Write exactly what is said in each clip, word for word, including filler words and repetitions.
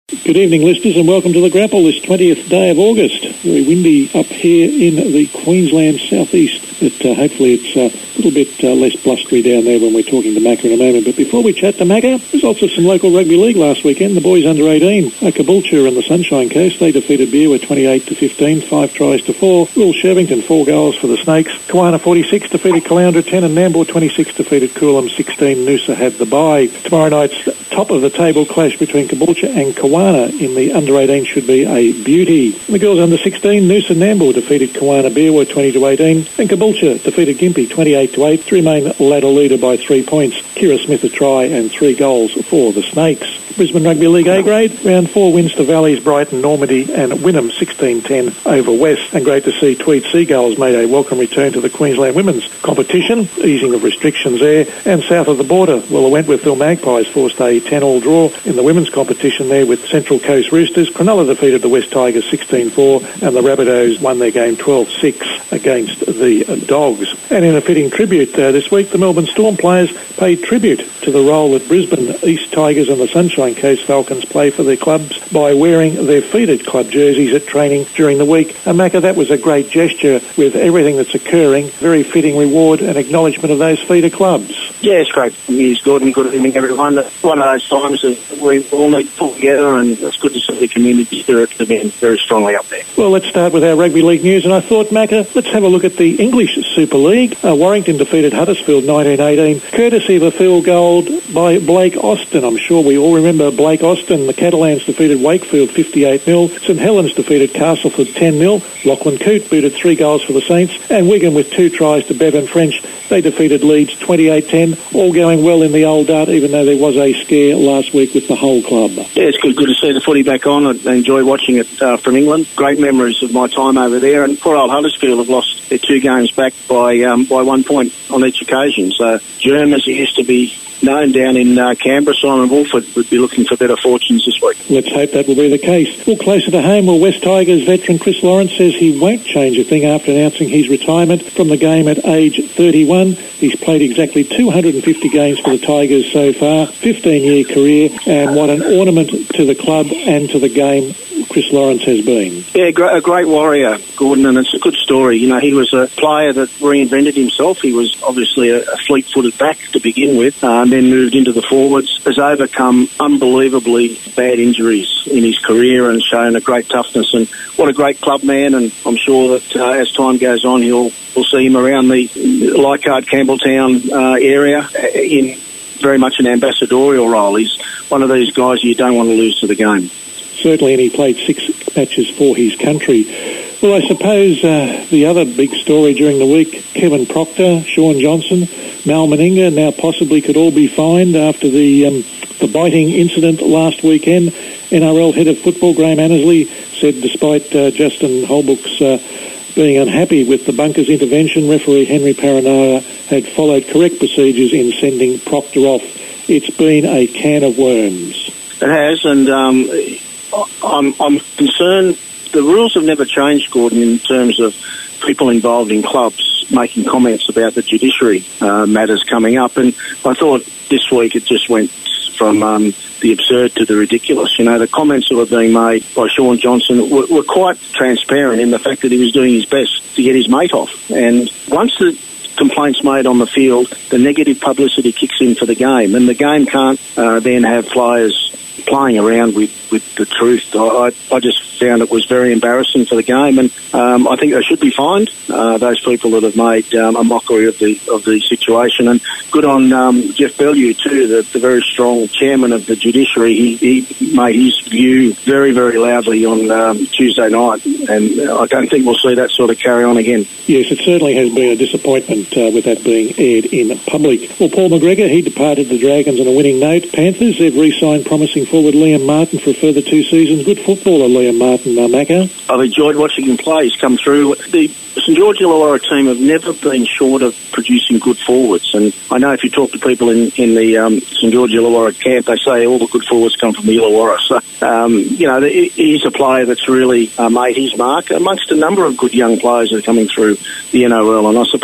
Good evening, listeners, and welcome to the Grapple this twentieth day of August. Very windy up here in the Queensland southeast, but uh, hopefully it's uh, a little bit uh, less blustery down there when we're talking to Macca in a moment. But before we chat to Macca, results of some local rugby league last weekend. The boys under eighteen, uh, Caboolture and the Sunshine Coast, they defeated Beerwah twenty-eight to fifteen, five tries to four. Will Shervington, four goals for the Snakes. Kawana forty-six defeated Caloundra ten, and Nambour twenty-six defeated Coolum sixteen. Noosa had the bye. Tomorrow night's top of the table clash between Caboolture and Kawana in the under eighteen should be a beauty. The girls under sixteen, Noosa Nambour defeated Kawana Beerwah twenty to eighteen, and Caboolture defeated Gympie twenty-eight to eight to remain ladder leader by three points. Kira Smith a try and three goals for the Snakes. Brisbane Rugby League A grade, round four wins to Valleys, Brighton, Normandy and Wynnum sixteen ten over West. And great to see Tweed Seagulls made a welcome return to the Queensland women's competition, easing of restrictions there. And south of the border, well, the Wentworthville Magpies forced a ten all draw in the women's competition there with Central Coast Roosters. Cronulla defeated the West Tigers sixteen four, and the Rabbitohs won their game twelve six against the Dogs. And in a fitting tribute uh, this week, the Melbourne Storm players paid tribute to the role that Brisbane East Tigers and the Sunshine Coast Falcons play for their clubs by wearing their feedered club jerseys at training during the week. And Macca, that was a great gesture with everything that's occurring. Very fitting reward and acknowledgement of those feeder clubs. Yeah, it's great news, Gordon. Good evening, everyone. One of those times that we all need to pull together, and it's good to see the community spirit to be very strongly up there. Well, let's start with our rugby league news, and I thought, Macca, let's have a look at the English Super League. Uh, Warrington defeated Huddersfield nineteen eighteen, courtesy of a field goal by Blake Austin. I'm sure we all remember Blake Austin. The Catalans defeated Wakefield fifty-eight nil. St Helens defeated Castleford ten nil. Lachlan Coote booted three goals for the Saints, and Wigan with two tries to Bevan French. They defeated Leeds twenty-eight ten. All going well in the old dart, even though there was a scare last week with the whole club. Yeah, it's good, good to see the footy back on. I enjoy watching it uh, from England. Great memories of my time over there. And poor old Huddersfield have lost their two games back by um, by one point on each occasion. So Germ, as he used to be known down in uh, Canberra, Simon Wolford would be looking for better fortunes this week. Let's hope that will be the case. Well, closer to home, well, West Tigers veteran Chris Lawrence says he won't change a thing after announcing his retirement from the game at age thirty-one. He's played exactly two hundred fifty games for the Tigers so far, fifteen-year career, and what an ornament to the club and to the game Chris Lawrence has been. Yeah, a great warrior, Gordon, and it's a good story. You know, he was a player that reinvented himself. He was obviously a, a fleet-footed back to begin with, uh, and then moved into the forwards, has overcome unbelievably bad injuries in his career and shown a great toughness. And what a great club man, and I'm sure that uh, as time goes on, he'll we'll see him around the Leichhardt, Campbelltown uh, area in very much an ambassadorial role. He's one of these guys you don't want to lose to the game. Certainly, and he played six matches for his country. Well, I suppose uh, the other big story during the week, Kevin Proctor, Sean Johnson, Mal Meninga now possibly could all be fined after the um, the biting incident last weekend. N R L head of football, Graham Annesley, said despite uh, Justin Holbrook's uh, being unhappy with the bunkers intervention, referee Henry Paranara had followed correct procedures in sending Proctor off. It's been a can of worms. It has, and um, I'm, I'm concerned. The rules have never changed, Gordon, in terms of people involved in clubs making comments about the judiciary uh, matters coming up. And I thought this week it just went from um, the absurd to the ridiculous. You know, the comments that were being made by Sean Johnson were, were quite transparent in the fact that he was doing his best to get his mate off. And once the complaints made on the field, the negative publicity kicks in for the game, and the game can't uh, then have players playing around with, with the truth. I, I just found it was very embarrassing for the game, and um, I think they should be fined, uh, those people that have made um, a mockery of the of the situation. And good on um, Jeff Bellew too, the, the very strong chairman of the judiciary. He, he made his view very, very loudly on um, Tuesday night, and I don't think we'll see that sort of carry on again. Yes, it certainly has been a disappointment uh, with that being aired in public. Well, Paul McGregor, he departed the Dragons on a winning note. Panthers, they've re-signed promising forward Liam Martin for a further two seasons. Good footballer, Liam Martin, uh, Macca. I've enjoyed watching him play. He's come through. The St George Illawarra team have never been short of producing good forwards, and I know if you talk to people in, in the um, St George Illawarra camp, they say all the good forwards come from the Illawarra. So, um, you know, he's a player that's really uh, made his mark amongst a number of good young players that are coming through the N R L, and I suppose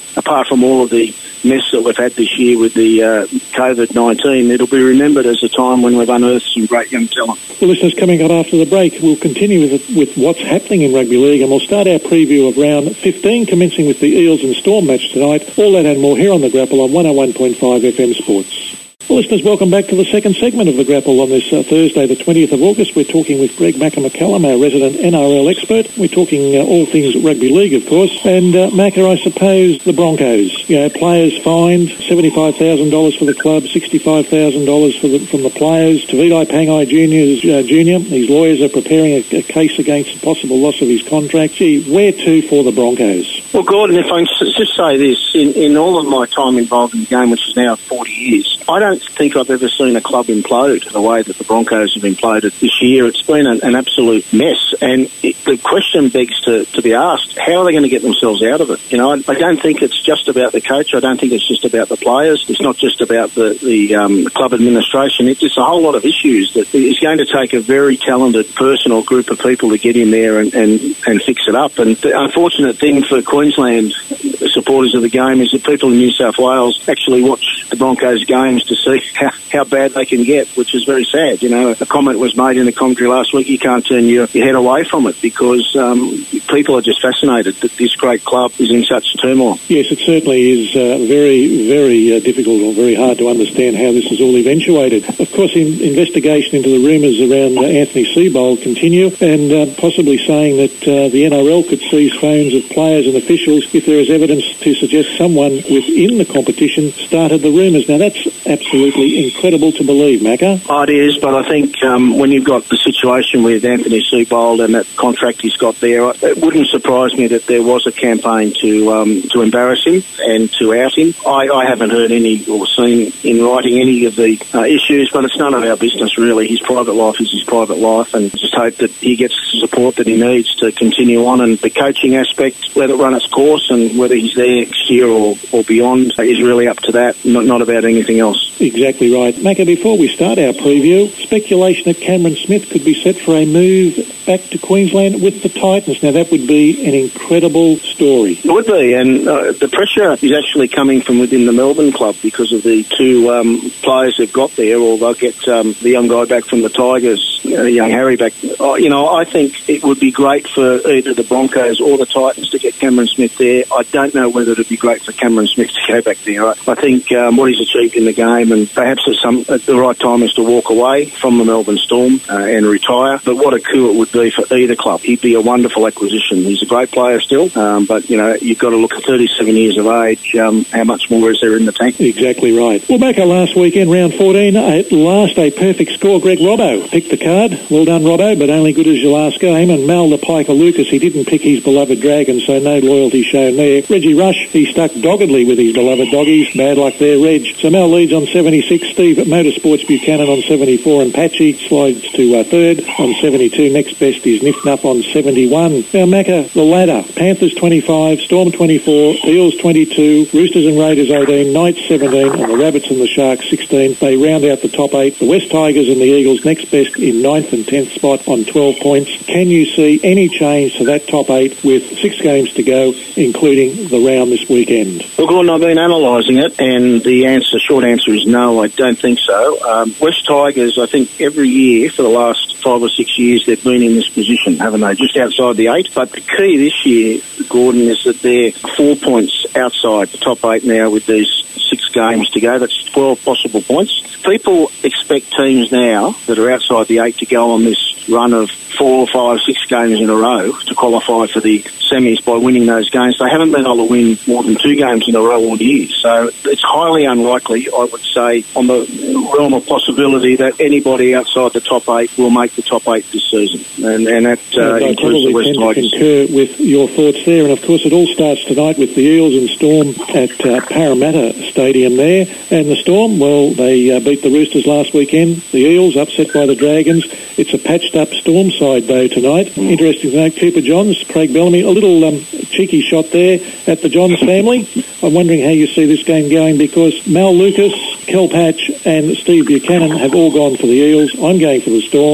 apart from all of the mess that we've had this year with the uh, COVID nineteen, it'll be remembered as a time when we've unearthed some great young talent. Well, listeners, coming up after the break, we'll continue with, with what's happening in rugby league, and we'll start our preview of round fifteen, commencing with the Eels and Storm match tonight. All that and more here on The Grapple on one oh one point five F M Sports. Well, listeners, welcome back to the second segment of The Grapple on this uh, Thursday, the twentieth of August. We're talking with Greg Macca-McCallum, our resident N R L expert. We're talking uh, all things rugby league, of course. And, uh, Macca, I suppose the Broncos, you know, players fined, seventy-five thousand dollars for the club, sixty-five thousand dollars for the, from the players. Tavita Pangai Junior, uh, Junior, his lawyers are preparing a, a case against a possible loss of his contract. Gee, where to for the Broncos? Well, Gordon, if I can just say this, in, in all of my time involved in the game, which is now forty years, I don't think I've ever seen a club implode the way that the Broncos have imploded this year. It's been an, an absolute mess, and it, the question begs to, to be asked, how are they going to get themselves out of it? You know, I, I don't think it's just about the coach. I don't think it's just about the players. It's not just about the, the, um, the club administration. It's just a whole lot of issues that it's going to take a very talented person or group of people to get in there and, and, and fix it up. And the unfortunate thing for Queensland supporters of the game is that people in New South Wales actually watch the Broncos games to see how, how bad they can get, which is very sad. You know, a comment was made in the commentary last week, you can't turn your, your head away from it because um, people are just fascinated that this great club is in such turmoil. Yes, it certainly is uh, very, very uh, difficult or very hard to understand how this is all eventuated. Of course, in, investigation into the rumours around uh, Anthony Seibold continue, and uh, possibly saying that uh, the N R L could seize phones of players and officials if there is evidence to suggest someone within the competition started the rumours. Now, that's absolutely incredible to believe, Macca. Oh, it is, but I think um, when you've got the situation with Anthony Seibold and that contract he's got there, it wouldn't surprise me that there was a campaign to um, to embarrass him and to out him. I, I haven't heard any or seen in writing any of the uh, issues, but it's none of our business, really. His private life is his private life, and just hope that he gets the support that he needs to continue on. And the coaching aspect, let it run its course, and whether he's there next year or, or beyond is really up to that, not, not about anything else. Exactly right. Macca, before we start our preview, speculation that Cameron Smith could be set for a move back to Queensland with the Titans. Now, that would be an incredible story. It would be, and uh, the pressure is actually coming from within the Melbourne club because of the two um, players they've got there, or they'll get um, the young guy back from the Tigers, uh, young Harry back. Uh, you know, I think it would be great for either the Broncos or the Titans to get Cameron Smith there. I don't know whether it would be great for Cameron Smith to go back there. I, I think um, what he's achieved in the game, and perhaps at, some, at the right time is to walk away from the Melbourne Storm uh, and retire. But what a coup it would be for either club. He'd be a wonderful acquisition. He's a great player still, um, but, you know, you've got to look at thirty-seven years of age. Um, how much more is there in the tank? Exactly right. Well, back last weekend, round fourteen, at last a perfect score. Greg Robbo picked the card. Well done, Robbo, but only good as your last game. And Mal the Piker Lucas, he didn't pick his beloved Dragons, so no loyalty shown there. Reggie Rush, he stuck doggedly with his beloved Doggies. Bad luck there, Reg. So Mal leads on seventy-six. Steve Motorsports Buchanan on seventy-four, and Patchy slides to uh, third on seventy-two. Next best is Niff Nuff on seventy-one. Now, Macca, the ladder. Panthers twenty-five, Storm twenty-four, Eels twenty-two, Roosters and Raiders eighteen, Knights seventeen, and the Rabbits and the Sharks sixteen. They round out the top eight. The West Tigers and the Eagles next best in ninth and tenth spot on twelve points. Can you see any change to that top eight with six games to go, including the round this weekend? Well, Gordon, I've been analysing it, and the answer, short answer is no, I don't think so. Um, West Tigers, I think every year for the last five or six years, they've been in this position, haven't they? Just outside the eight. But the key this year, Gordon, is that they're four points outside the top eight now with these six games to go. That's twelve possible points. People expect teams now that are outside the eight to go on this run of four, five, six games in a row to qualify for the semis by winning those games. They haven't been able to win more than two games in a row all year. So it's highly unlikely, I would say, on the realm of possibility that anybody outside the top eight will make the top eight this season. And, and that uh, yeah, includes the West Tigers. I concur with your thoughts there. And, of course, it all starts tonight with the Eels and Storm at uh, Parramatta Stadium there. And the Storm, well, they uh, beat the Roosters last weekend. The Eels upset by the Dragons. It's a patched-up Storm side, though, tonight. Mm. Interesting to note, Cooper Johns, Craig Bellamy, a little um, cheeky shot there at the Johns family. I'm wondering how you see this game going, because Mal Lucas, Kel Patch and Steve Buchanan have all gone for the Eels. I'm going for the Storm.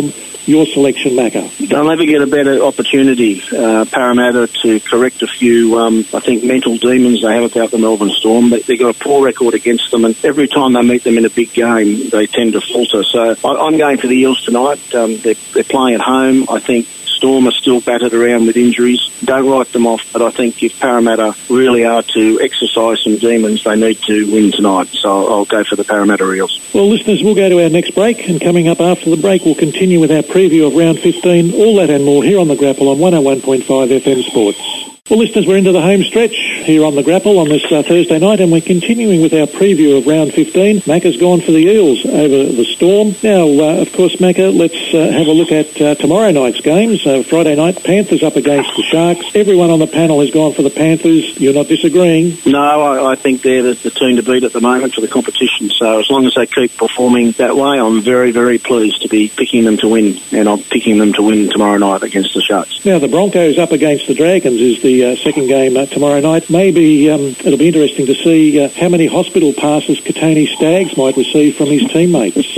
your selection, Macca? They'll never get a better opportunity, uh, Parramatta, to correct a few, um, I think, mental demons they have about the Melbourne Storm. They, they've got a poor record against them, and every time they meet them in a big game, they tend to falter. So I, I'm going for the Eels tonight. Um, they're, they're playing at home. I think Storm are still battered around with injuries. Don't write them off, but I think if Parramatta really are to exercise some demons, they need to win tonight. So I'll go for the Parramatta Eels. Well, listeners, we'll go to our next break, and coming up after the break, we'll continue with our preview of round fifteen. All that and more here on The Grapple on one oh one point five F M Sports. Well, listeners, we're into the home stretch here on The Grapple on this uh, Thursday night, and we're continuing with our preview of round fifteen. Macca's gone for the Eels over the Storm. Now, uh, of course, Macca, let's uh, have a look at uh, tomorrow night's games. Uh, Friday night, Panthers up against the Sharks. Everyone on the panel has gone for the Panthers. You're not disagreeing? No, I, I think they're the, the team to beat at the moment for the competition. So as long as they keep performing that way, I'm very, very pleased to be picking them to win, and I'm picking them to win tomorrow night against the Sharks. Now, the Broncos up against the Dragons is the Uh, second game uh, tomorrow night. Maybe um, it'll be interesting to see uh, how many hospital passes Katoni Staggs might receive from his teammates.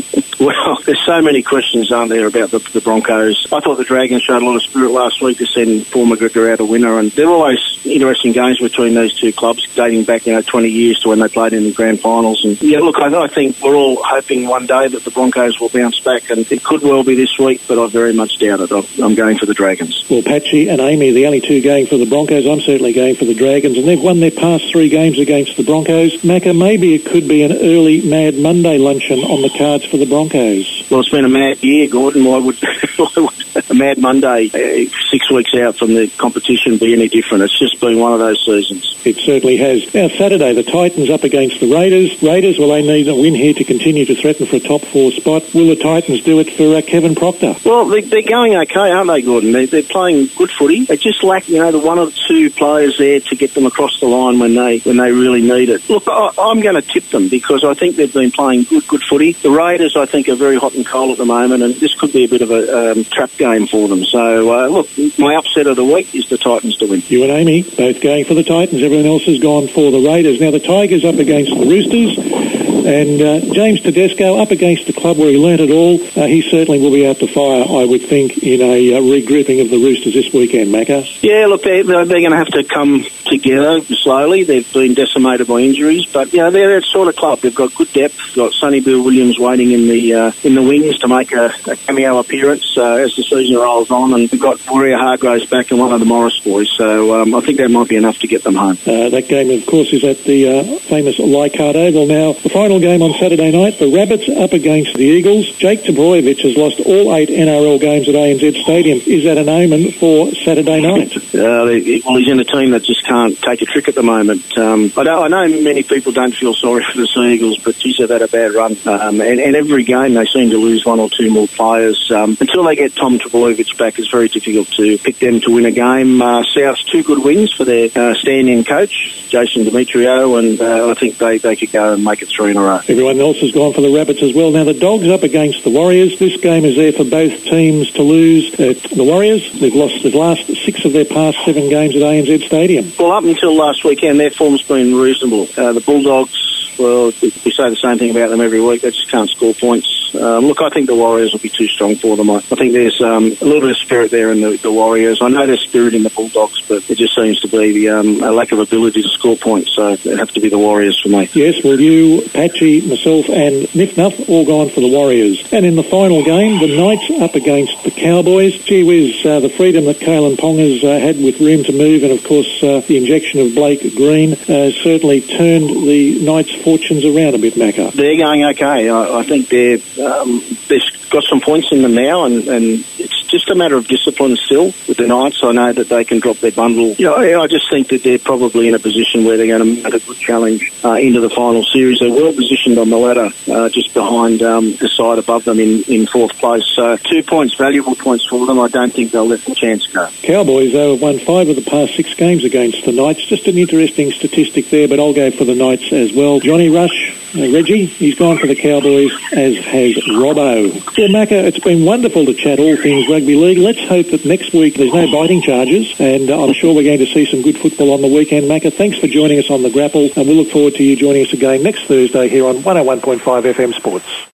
Well, there's so many questions, aren't there, about the, the Broncos. I thought the Dragons showed a lot of spirit last week to send Paul McGregor out a winner, and there are always interesting games between those two clubs, dating back, you know, twenty years to when they played in the grand finals. And yeah, look, I, I think we're all hoping one day that the Broncos will bounce back, and it could well be this week, but I very much doubt it. I'm going for the Dragons. Well, Patchy and Amy, the only two going for the Broncos. I'm certainly going for the Dragons, and they've won their past three games against the Broncos. Macca, maybe it could be an early Mad Monday luncheon on the cards for the Broncos. Well, it's been a mad year, Gordon. Why would, why would a Mad Monday uh, six weeks out from the competition be any different? It's just been one of those seasons. It certainly has. Now, Saturday, the Titans up against the Raiders. Raiders, well, they need a win here to continue to threaten for a top four spot. Will the Titans do it for uh, Kevin Proctor? Well, they, they're going okay, aren't they, Gordon? They're, they're playing good footy. They just lack, you know, the one or two players there to get them across the line when they when they really need it. Look, I, I'm going to tip them because I think they've been playing good, good footy. The Raiders, I think, are very hot and cold at the moment, and this could be a bit of a um, trap game for them. So, uh, look, my upset of the week is the Titans to win. You and Amy both going for the Titans. Everyone else has gone for the Raiders. Now, the Tigers up against the Roosters. And uh, James Tedesco up against the club where he learnt it all. Uh, he certainly will be out to fire, I would think, in a uh, regrouping of the Roosters this weekend, Macca. Yeah, look, they're, they're going to have to come together slowly. They've been decimated by injuries, but you know they're that sort of club. They've got good depth. They've got Sonny Bill Williams waiting in the uh, in the wings to make a, a cameo appearance uh, as the season rolls on, and we've got Warrior Hargraves back and one of the Morris boys. So um, I think that might be enough to get them home. Uh, that game, of course, is at the uh, famous Leichhardt Oval. Now, the final game on Saturday night, the Rabbits up against the Eagles. Jake Trbojevic has lost all eight N R L games at A N Z Stadium. Is that an omen for Saturday night? Uh, well, he's in a team that just can't take a trick at the moment. Um, I, know, I know many people don't feel sorry for the Sea Eagles, but geez, they've had a bad run. Um, and, and every game they seem to lose one or two more players. Um, until they get Tom Trbojevic back, it's very difficult to pick them to win a game. Uh, South's two good wins for their uh, stand-in coach, Jason Demetrio, and uh, I think they, they could go and make it three in a row. Everyone else has gone for the Rabbits as well. Now, the Dogs up against the Warriors. This game is there for both teams to lose. Uh, the Warriors, they've lost the last six of their past seven games at A N Z Stadium. Well, up until last weekend, their form's been reasonable. Uh, the Bulldogs, well, we say the same thing about them every week. They just can't score points. Um, look, I think the Warriors will be too strong for them. I, I think there's um, a little bit of spirit there in the, the Warriors. I know there's spirit in the Bulldogs, but it just seems to be the, um, a lack of ability to score points. So it have to be the Warriors for me. Yes, well, you, Patchy, myself, and Niff Nuff all gone for the Warriors. And in the final game, the Knights up against the Cowboys. Gee whiz, uh, the freedom that Kalen Ponga's uh, had with room to move, and of course uh, the injection of Blake Green uh, certainly turned the Knights' fortunes around a bit, Macca. They're going okay. I, I think they're um, they've got some points in them now, and, and it's just a matter of discipline still with the Knights. I know that they can drop their bundle. You know, I just think that they're probably in a position where they're going to mount a good challenge uh, into the final series. They're well positioned on the ladder, uh, just behind um, the side above them in, in fourth place. So two points, valuable points for them. I don't think they'll let the chance go. Cowboys, though, have won five of the past six games against the Knights. Just an interesting statistic there, but I'll go for the Knights as well. Johnny Rush, uh, Reggie, he's gone for the Cowboys, as has Robbo. Yeah, Macca, it's been wonderful to chat all things rugby league. Let's hope that next week there's no biting charges, and uh, I'm sure we're going to see some good football on the weekend. Macca, thanks for joining us on The Grapple, and we'll look forward to you joining us again next Thursday here on one oh one point five F M Sports.